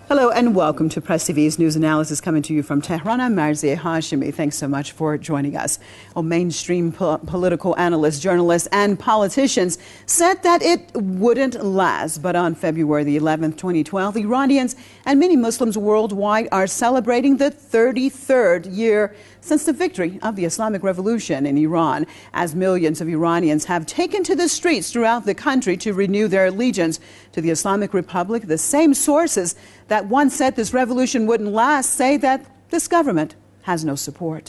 Hello and welcome to Press TV's news analysis coming to you from Tehran. I'm Marzieh Hashemi. Thanks so much for joining us. Well, mainstream political analysts, journalists and politicians said that it wouldn't last. But on February the 11th, 2012, Iranians and many Muslims worldwide are celebrating the 33rd year since the victory of the Islamic Revolution in Iran, as millions of Iranians have taken to the streets throughout the country to renew their allegiance to the Islamic Republic. The same sources that once said this revolution wouldn't last say that this government has no support.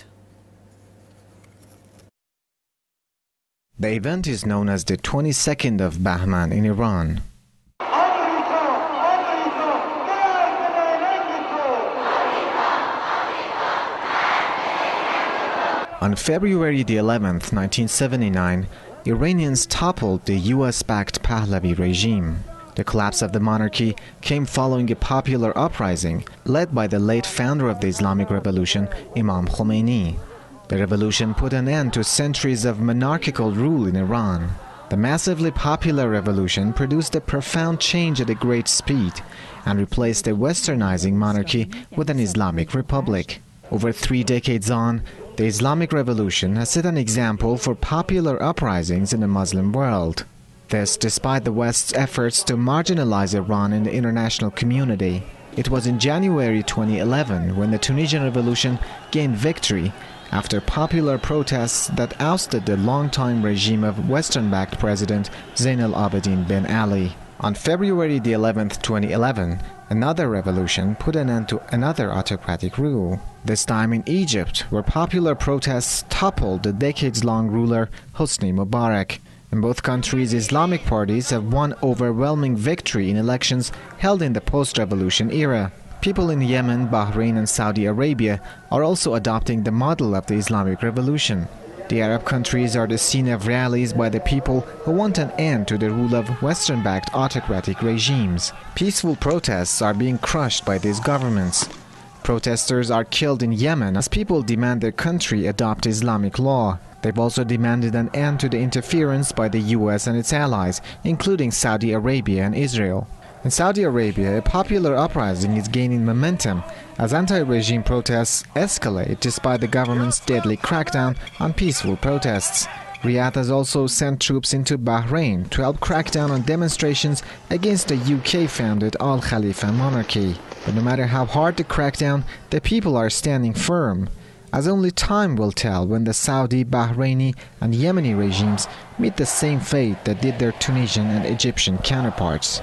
The event is known as the 22nd of Bahman in Iran. On February the 11th, 1979, Iranians toppled the US-backed Pahlavi regime. The collapse of the monarchy came following a popular uprising led by the late founder of the Islamic Revolution, Imam Khomeini. The revolution put an end to centuries of monarchical rule in Iran. The massively popular revolution produced a profound change at a great speed and replaced a westernizing monarchy with an Islamic republic. Over 3 decades on, the Islamic Revolution has set an example for popular uprisings in the Muslim world. This despite the West's efforts to marginalize Iran in the international community. It was in January 2011 when the Tunisian Revolution gained victory after popular protests that ousted the long-time regime of Western-backed President Zain al-Abidin Ben Ali. On February the 11th, 2011, another revolution put an end to another autocratic rule, this time in Egypt, where popular protests toppled the decades-long ruler Hosni Mubarak. In both countries, Islamic parties have won overwhelming victory in elections held in the post-revolution era. People in Yemen, Bahrain and Saudi Arabia are also adopting the model of the Islamic Revolution. The Arab countries are the scene of rallies by the people who want an end to the rule of Western-backed autocratic regimes. Peaceful protests are being crushed by these governments. Protesters are killed in Yemen as people demand their country adopt Islamic law. They've also demanded an end to the interference by the US and its allies, including Saudi Arabia and Israel. In Saudi Arabia, a popular uprising is gaining momentum as anti-regime protests escalate despite the government's deadly crackdown on peaceful protests. Riyadh has also sent troops into Bahrain to help crack down on demonstrations against the UK-founded Al Khalifa monarchy. But no matter how hard the crackdown, the people are standing firm, as only time will tell when the Saudi, Bahraini and Yemeni regimes meet the same fate that did their Tunisian and Egyptian counterparts.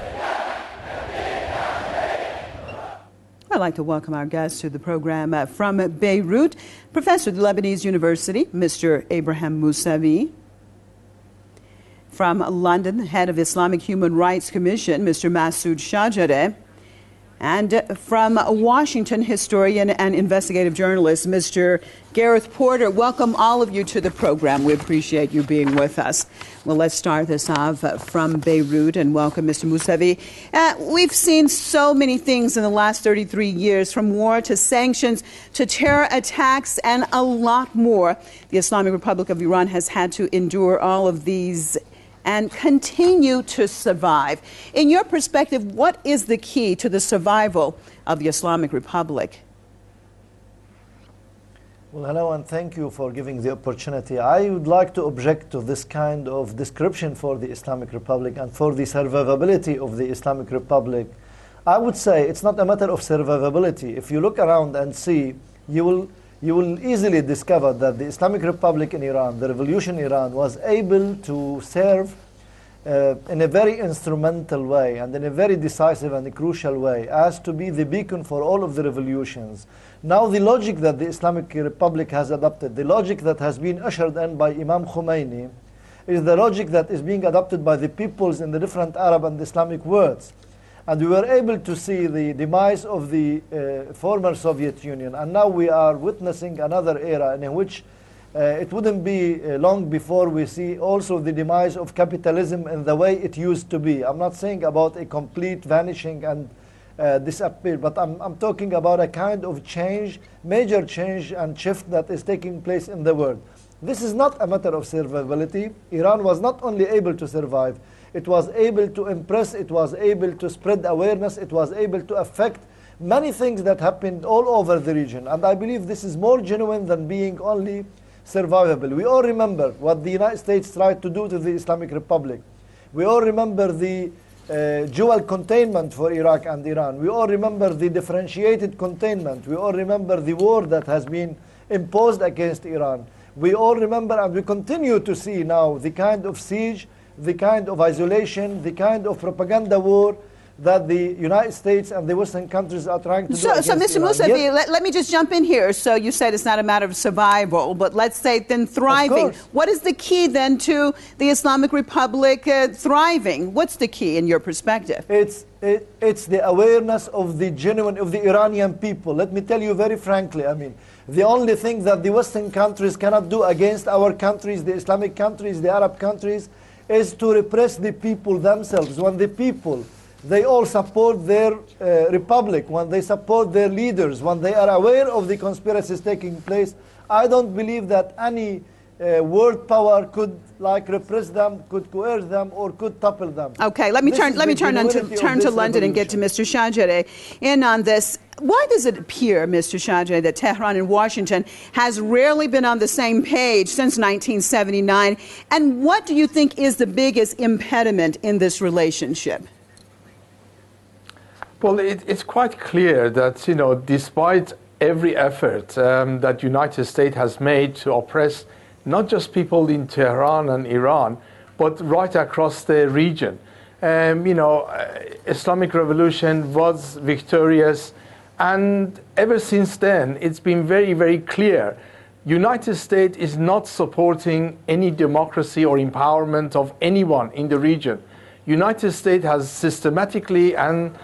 I'd like to welcome our guest to the program from Beirut, Professor at the Lebanese University, Mr. Abraham Mousavi. From London, Head of Islamic Human Rights Commission, Mr. Masoud Shajareh. And from Washington, historian and investigative journalist, Mr. Gareth Porter. Welcome all of you to the program. We appreciate you being with us. Well, let's start this off from Beirut and welcome Mr. Mousavi. We've seen so many things in the last 33 years, from war to sanctions to terror attacks and a lot more. The Islamic Republic of Iran has had to endure all of these and continue to survive. In your perspective, what is the key to the survival of the Islamic Republic? Well, hello and thank you for giving the opportunity. I would like to object to this kind of description for the Islamic Republic and for the survivability of the Islamic Republic. I would say it's not a matter of survivability. If you look around and see, you will easily discover that the Islamic Republic in Iran, the revolution in Iran, was able to serve in a very instrumental way and in a very decisive and crucial way as to be the beacon for all of the revolutions. Now the logic that the Islamic Republic has adopted, the logic that has been ushered in by Imam Khomeini, is the logic that is being adopted by the peoples in the different Arab and Islamic worlds. And we were able to see the demise of the former Soviet Union, and now we are witnessing another era in which it wouldn't be long before we see also the demise of capitalism in the way it used to be. I'm not saying about a complete vanishing and disappear, but I'm talking about a kind of change, major change and shift that is taking place in the world. This is not a matter of survivability. Iran was not only able to survive, it was able to impress, it was able to spread awareness, it was able to affect many things that happened all over the region. And I believe this is more genuine than being only survivable. We all remember what the United States tried to do to the Islamic Republic. We all remember the dual containment for Iraq and Iran. We all remember the differentiated containment. We all remember the war that has been imposed against Iran. We all remember, and we continue to see now, the kind of siege, the kind of isolation, the kind of propaganda war that the United States and the Western countries are trying to do against So, Mr. Iran. Mousavi, let me just jump in here. So you said it's not a matter of survival, but let's say then thriving. What is the key then to the Islamic Republic thriving? What's the key in your perspective? It's the awareness of the Iranian people. Let me tell you very frankly, I mean, the only thing that the Western countries cannot do against our countries, the Islamic countries, the Arab countries, is to repress the people themselves. When the people, they all support their republic, when they support their leaders, when they are aware of the conspiracies taking place, I don't believe that any world power could repress them, could coerce them, or could topple them. Okay, let me turn to London and get to Mr. Shajare in on this. Why does it appear, Mr. Shajare, that Tehran and Washington has rarely been on the same page since 1979? And what do you think is the biggest impediment in this relationship? Well, it's quite clear that, you know, despite every effort that United States has made to oppress not just people in Tehran and Iran, but right across the region, Islamic Revolution was victorious, and ever since then, it's been very, very clear. United States is not supporting any democracy or empowerment of anyone in the region. United States has systematically and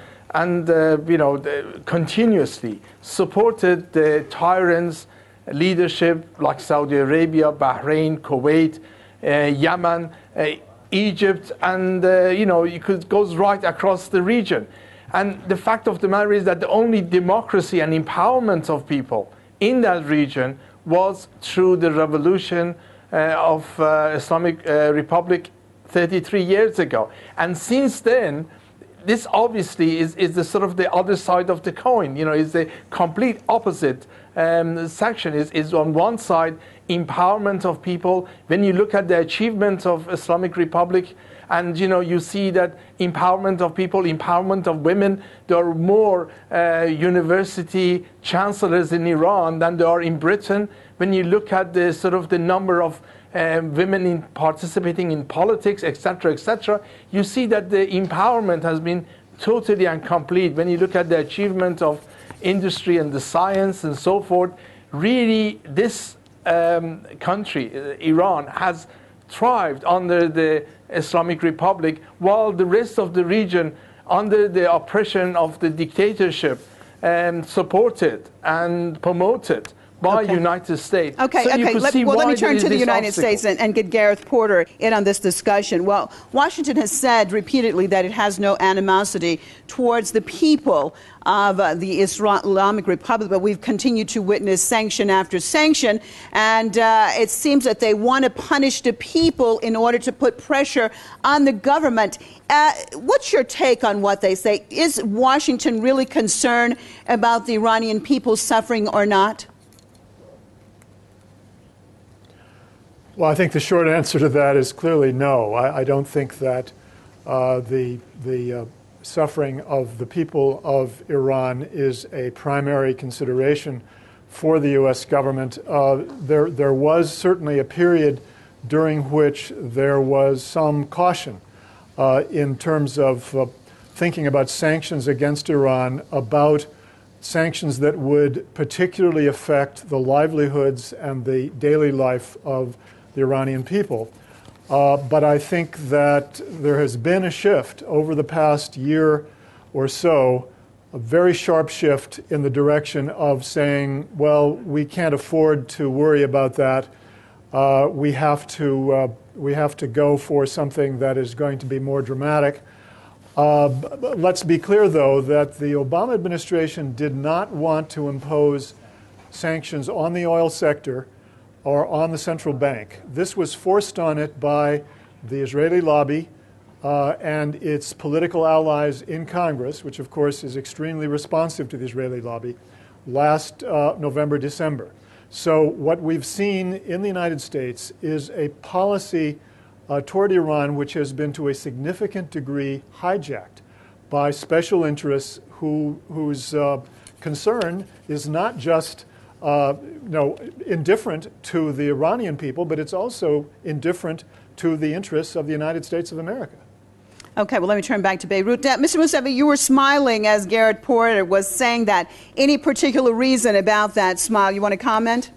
continuously supported the tyrants' leadership like Saudi Arabia, Bahrain, Kuwait, Yemen, Egypt, and it goes right across the region. And the fact of the matter is that the only democracy and empowerment of people in that region was through the revolution of Islamic Republic 33 years ago. And since then, this obviously is the sort of the other side of the coin. You know, is the complete opposite section. Is on one side empowerment of people. When you look at the achievements of Islamic Republic, and you see that empowerment of people, empowerment of women. There are more university chancellors in Iran than there are in Britain. When you look at the sort of the number of women participating in politics, etc., you see that the empowerment has been totally and complete. When you look at the achievement of industry and the science and so forth, really this country, Iran, has thrived under the Islamic Republic, while the rest of the region, under the oppression of the dictatorship, supported and promoted by United States. Okay, so let me turn to the United States and get Gareth Porter in on this discussion. Well, Washington has said repeatedly that it has no animosity towards the people of the Islamic Republic, but we've continued to witness sanction after sanction, and it seems that they want to punish the people in order to put pressure on the government. What's your take on what they say? Is Washington really concerned about the Iranian people suffering or not? Well, I think the short answer to that is clearly no. I don't think that the suffering of the people of Iran is a primary consideration for the U.S. government. There was certainly a period during which there was some caution in terms of thinking about sanctions against Iran, about sanctions that would particularly affect the livelihoods and the daily life of the Iranian people. But I think that there has been a shift over the past year or so, a very sharp shift in the direction of saying, well, we can't afford to worry about that. We have to go for something that is going to be more dramatic. Let's be clear, though, that the Obama administration did not want to impose sanctions on the oil sector or on the central bank. This was forced on it by the Israeli lobby, and its political allies in Congress, which of course is extremely responsive to the Israeli lobby, last November, December. So what we've seen in the United States is a policy toward Iran which has been to a significant degree hijacked by special interests whose concern is not just indifferent to the Iranian people, but it's also indifferent to the interests of the United States of America. Okay, well, let me turn back to Beirut. Mr. Mousavi, you were smiling as Garrett Porter was saying that. Any particular reason about that smile? You want to comment?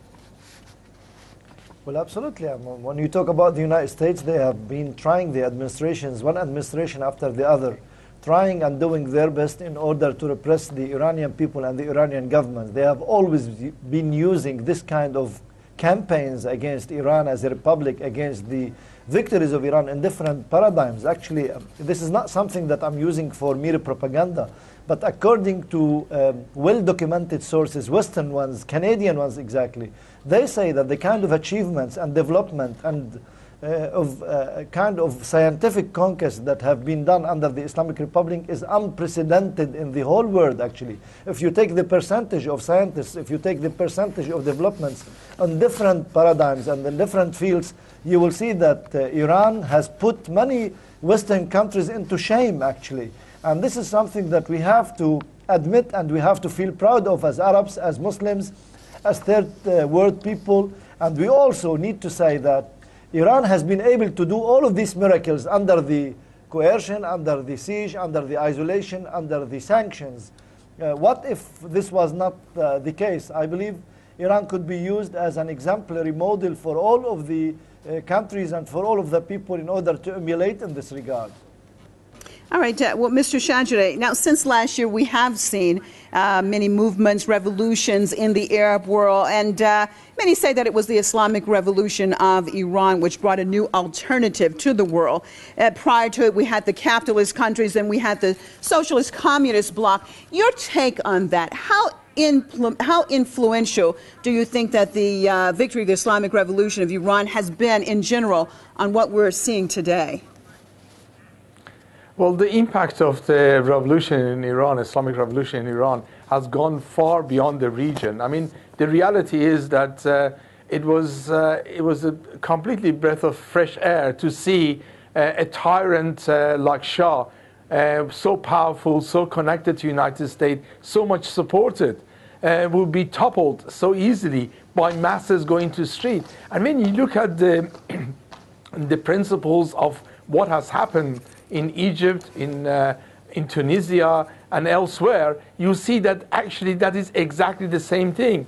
Well, absolutely. When you talk about the United States, they have been trying, the administrations, one administration after the other, trying and doing their best in order to repress the Iranian people and the Iranian government. They have always been using this kind of campaigns against Iran as a republic, against the victories of Iran in different paradigms. Actually, this is not something that I'm using for mere propaganda, but according to well-documented sources, Western ones, Canadian ones exactly, they say that the kind of achievements and development and kind of scientific conquest that have been done under the Islamic Republic is unprecedented in the whole world, actually. If you take the percentage of scientists, if you take the percentage of developments on different paradigms and in different fields, you will see that Iran has put many Western countries into shame, actually. And this is something that we have to admit and we have to feel proud of as Arabs, as Muslims, as third world people. And we also need to say that Iran has been able to do all of these miracles under the coercion, under the siege, under the isolation, under the sanctions. What if this was not the case? I believe Iran could be used as an exemplary model for all of the countries and for all of the people in order to emulate in this regard. All right. Well, Mr. Shajare, now since last year we have seen many movements, revolutions in the Arab world, and many say that it was the Islamic Revolution of Iran which brought a new alternative to the world. Prior to it, we had the capitalist countries and we had the socialist communist bloc. Your take on that, how influential do you think that the victory of the Islamic Revolution of Iran has been in general on what we're seeing today? Well, the impact of the revolution in Iran, Islamic Revolution in Iran, has gone far beyond the region. I mean, the reality is that it was a completely breath of fresh air to see a tyrant like Shah, so powerful, so connected to the United States, so much supported, would be toppled so easily by masses going to the street. And when you look at the principles of what has happened in Egypt, in Tunisia, and elsewhere, you see that actually that is exactly the same thing.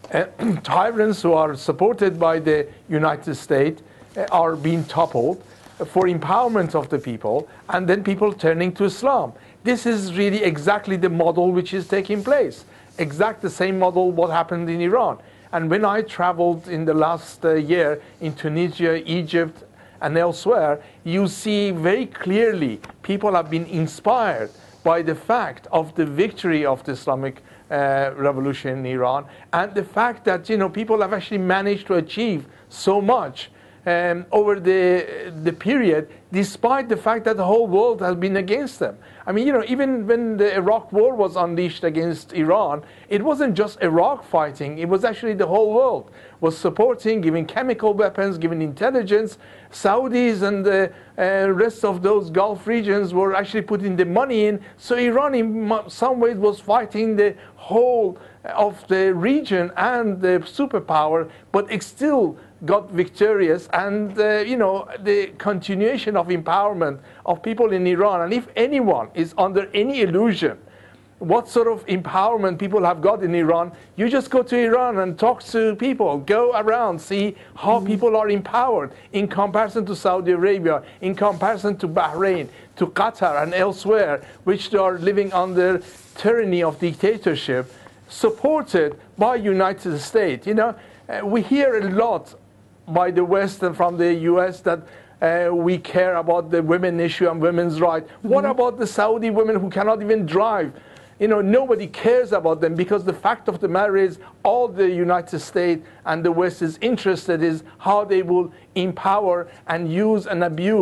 Tyrants who are supported by the United States are being toppled for empowerment of the people, and then people turning to Islam. This is really exactly the model which is taking place. Exact the same model what happened in Iran. And when I traveled in the last year in Tunisia, Egypt, and elsewhere, you see very clearly people have been inspired by the fact of the victory of the Islamic Revolution in Iran, and the fact that people have actually managed to achieve so much over the period, despite the fact that the whole world has been against them. I mean, even when the Iraq war was unleashed against Iran, it wasn't just Iraq fighting, it was actually the whole world was supporting, giving chemical weapons, giving intelligence. Saudis and the rest of those Gulf regions were actually putting the money in. So Iran in some ways was fighting the whole of the region and the superpower, but it still got victorious, and the continuation of empowerment of people in Iran. And if anyone is under any illusion what sort of empowerment people have got in Iran, you just go to Iran and talk to people, go around, see how people are empowered in comparison to Saudi Arabia, in comparison to Bahrain, to Qatar and elsewhere, which they are living under tyranny of dictatorship, supported by United States. We hear a lot by the West and from the US that we care about the women issue and women's rights. What about the Saudi women who cannot even drive? Nobody cares about them, because the fact of the matter is all the United States and the West is interested is how they will empower and use and abuse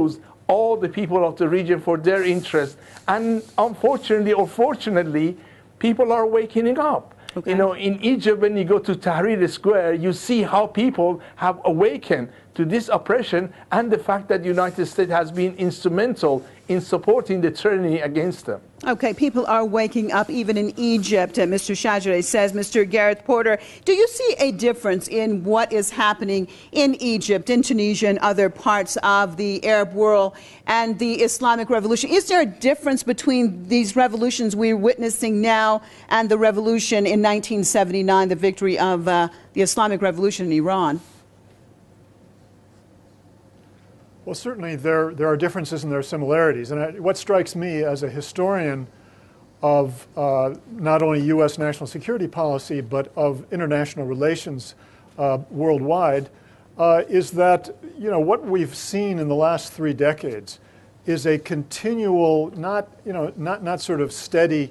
all the people of the region for their interest. And unfortunately or fortunately, people are waking up. Okay. You know, in Egypt, when you go to Tahrir Square, you see how people have awakened to this oppression and the fact that the United States has been instrumental in supporting the tyranny against them. Okay, people are waking up even in Egypt. Mr. Shajare says, Mr. Gareth Porter, do you see a difference in what is happening in Egypt, in Tunisia, and other parts of the Arab world and the Islamic Revolution? Is there a difference between these revolutions we're witnessing now and the revolution in 1979, the victory of the Islamic Revolution in Iran? Well, certainly there are differences and there are similarities. And what strikes me as a historian of not only U.S. national security policy, but of international relations worldwide, is that, you know, what we've seen in the last 3 decades is a continual, not sort of steady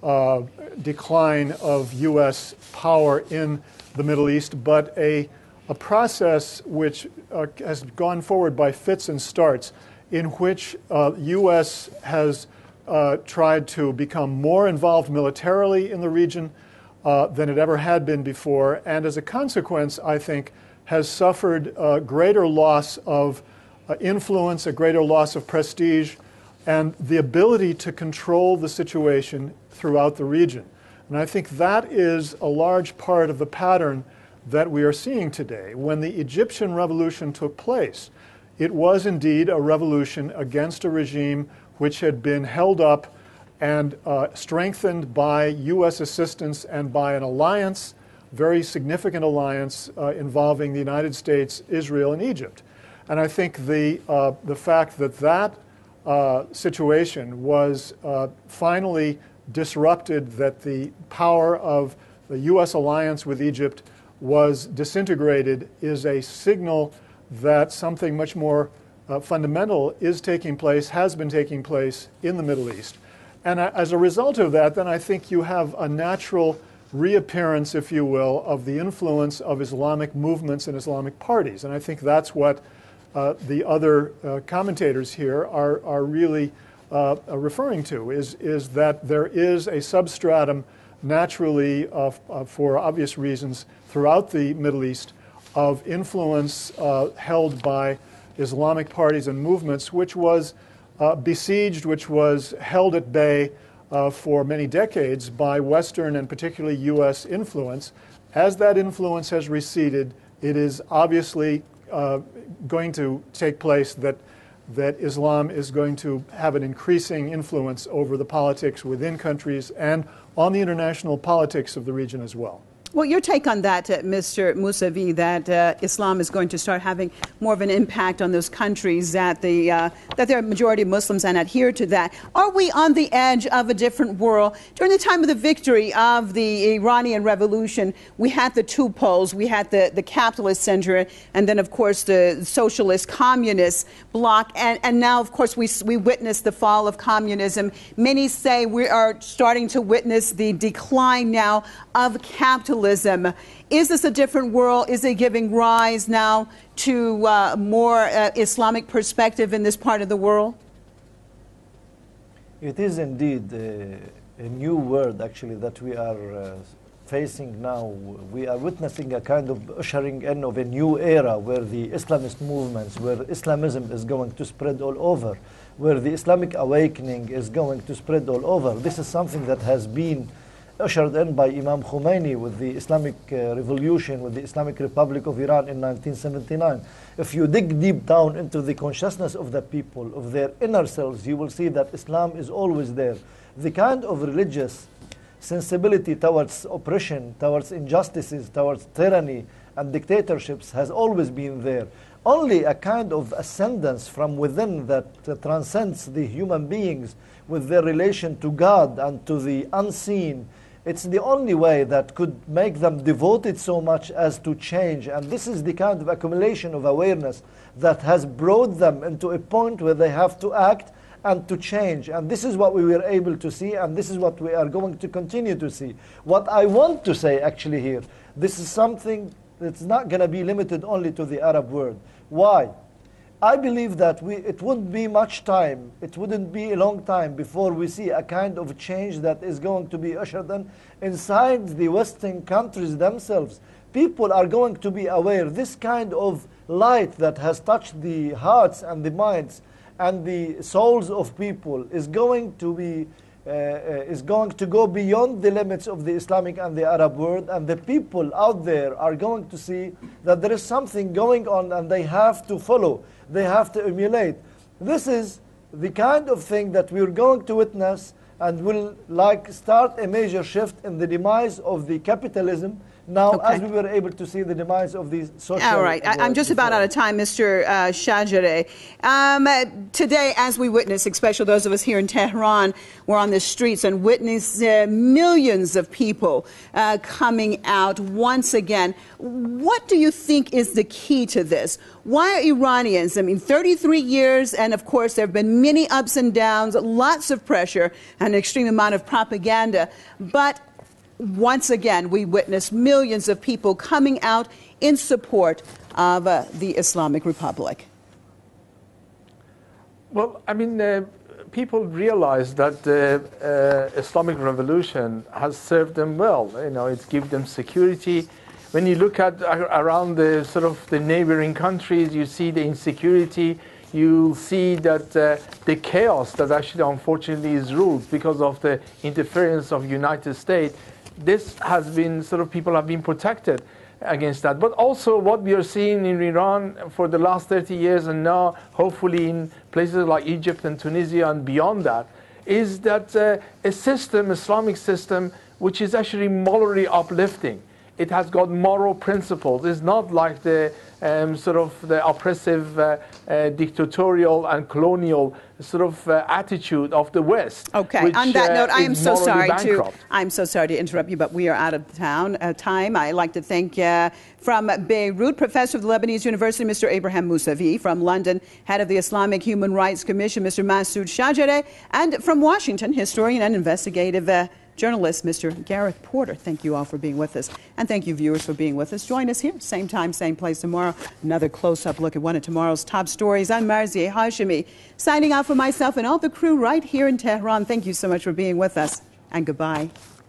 decline of U.S. power in the Middle East, but a process which has gone forward by fits and starts, in which U.S. has tried to become more involved militarily in the region than it ever had been before, and as a consequence, I think, has suffered a greater loss of influence, a greater loss of prestige, and the ability to control the situation throughout the region. And I think that is a large part of the pattern that we are seeing today. When the Egyptian revolution took place, it was indeed a revolution against a regime which had been held up and strengthened by U.S. assistance and by an alliance, very significant alliance involving the United States, Israel, and Egypt. And I think the fact that that situation was finally disrupted, that the power of the U.S. alliance with Egypt was disintegrated, is a signal that something much more fundamental is taking place, has been taking place in the Middle East. And as a result of that, then I think you have a natural reappearance, if you will, of the influence of Islamic movements and Islamic parties. And I think that's what the other commentators here are really referring to, is that there is a substratum naturally, for obvious reasons, throughout the Middle East of influence held by Islamic parties and movements, which was besieged, which was held at bay for many decades by Western and particularly U.S. influence. As that influence has receded, it is obviously going to take place that Islam is going to have an increasing influence over the politics within countries and on the international politics of the region as well. Well, your take on that, Mr. Mousavi, that Islam is going to start having more of an impact on those countries, that they're a majority of Muslims and adhere to that. Are we on the edge of a different world? During the time of the victory of the Iranian Revolution, we had the two poles. We had the capitalist center and then, of course, the socialist communist bloc. And now, of course, we witnessed the fall of communism. Many say we are starting to witness the decline now of capitalism. Is this a different world? Is it giving rise now to more Islamic perspective in this part of the world? It is indeed a new world, actually, that we are facing now. We are witnessing a kind of ushering in of a new era where the Islamist movements, where Islamism is going to spread all over, where the Islamic awakening is going to spread all over. This is something that has been ushered in by Imam Khomeini with the Islamic Revolution, with the Islamic Republic of Iran in 1979. If you dig deep down into the consciousness of the people, of their inner selves, you will see that Islam is always there. The kind of religious sensibility towards oppression, towards injustices, towards tyranny and dictatorships has always been there. Only a kind of ascendance from within that transcends the human beings with their relation to God and to the unseen. It's the only way that could make them devoted so much as to change. And this is the kind of accumulation of awareness that has brought them into a point where they have to act and to change. And this is what we were able to see, and this is what we are going to continue to see. What I want to say actually here, this is something that's not going to be limited only to the Arab world. Why? I believe that it wouldn't be much time, it wouldn't be a long time before we see a kind of change that is going to be ushered in inside the Western countries themselves. People are going to be aware this kind of light that has touched the hearts and the minds and the souls of people is going to be go beyond the limits of the Islamic and the Arab world, and the people out there are going to see that there is something going on and they have to follow, they have to emulate. This is the kind of thing that we're going to witness and will start a major shift in the demise of the capitalism now, as we were able to see the demise of the social. All right. I'm just about out of time, Mr. Shajare. Today, as we witness, especially those of us here in Tehran, we're on the streets and witness millions of people coming out once again. What do you think is the key to this? Why are Iranians, 33 years, and of course there have been many ups and downs, lots of pressure, and an extreme amount of propaganda, but once again, we witness millions of people coming out in support of the Islamic Republic. Well, people realize that the Islamic Revolution has served them well. It's given them security. When you look at around the the neighboring countries, you see the insecurity. You see that the chaos that actually, unfortunately, is ruled because of the interference of United States. This has been people have been protected against that. But also what we are seeing in Iran for the last 30 years and now hopefully in places like Egypt and Tunisia and beyond that, is that a system, Islamic system, which is actually morally uplifting. It has got moral principles. It's not like the the oppressive, dictatorial and colonial attitude of the West. Okay. Which, on that note, I'm so sorry to interrupt you, but we are out of time. I'd like to thank from Beirut, Professor of the Lebanese University, Mr. Abraham Mousavi; from London, Head of the Islamic Human Rights Commission, Mr. Masood Shajare; and from Washington, historian and investigative journalist, Mr. Gareth Porter. Thank you all for being with us. And thank you, viewers, for being with us. Join us here, same time, same place tomorrow. Another close-up look at one of tomorrow's top stories. I'm Marzieh Hashemi, signing out for myself and all the crew right here in Tehran. Thank you so much for being with us, and goodbye.